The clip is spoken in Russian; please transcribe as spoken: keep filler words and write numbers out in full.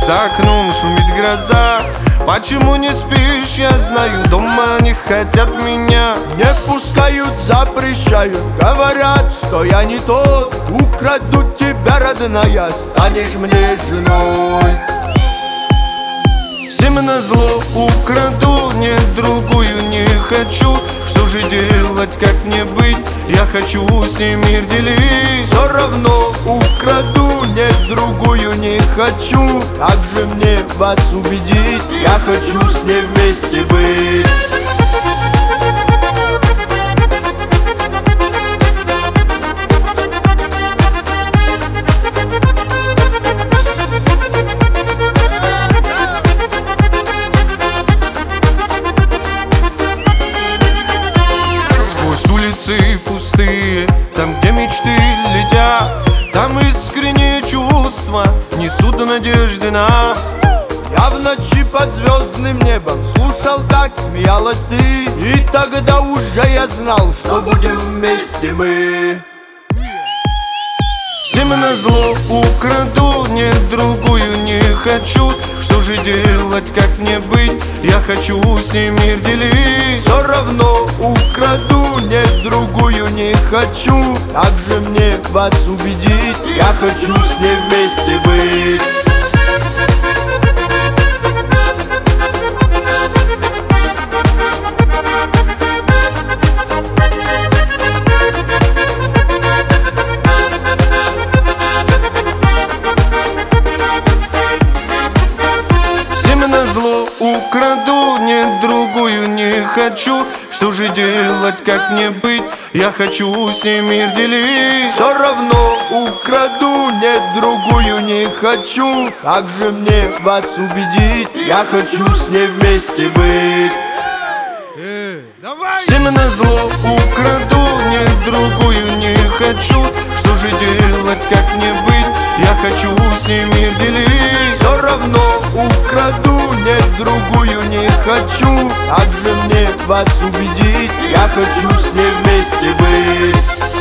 За окном шумит гроза. Почему не спишь, я знаю, дома не хотят меня. Не пускают, запрещают, говорят, что я не тот. Украдут тебя, родная, станешь мне женой. Всем назло украду, нет, другую не хочу. Что же делать, как мне быть? Я хочу с ней мир делить. Все равно украду, нет, другую не хочу. Как же мне вас убедить? Я хочу с ней вместе быть. Улицы пустые, там, где мечты летят, там искренние чувства несут надежды нам. Я в ночи под звездным небом слушал, как смеялась ты. И тогда уже я знал, что будем вместе мы. Всем назло украду, нет, другую не хочу. Что же делать, как мне быть? Я хочу с ней мир делить. Все равно украду, нет, другую не хочу. Как же мне вас убедить? Я хочу с ней вместе быть. Назло украду, нет, другую не хочу. Что же делать, как мне быть? Я хочу с ней мир делить. Все равно украду, нет, другую не хочу. Как же мне вас убедить? Я хочу с ней вместе быть. Всем назло украду, нет, другую не хочу. Что же делать, как мне быть? Я хочу с ней мир делить. Все равно украду, нет, другую не хочу. Как же мне вас убедить? Я хочу с ней вместе быть.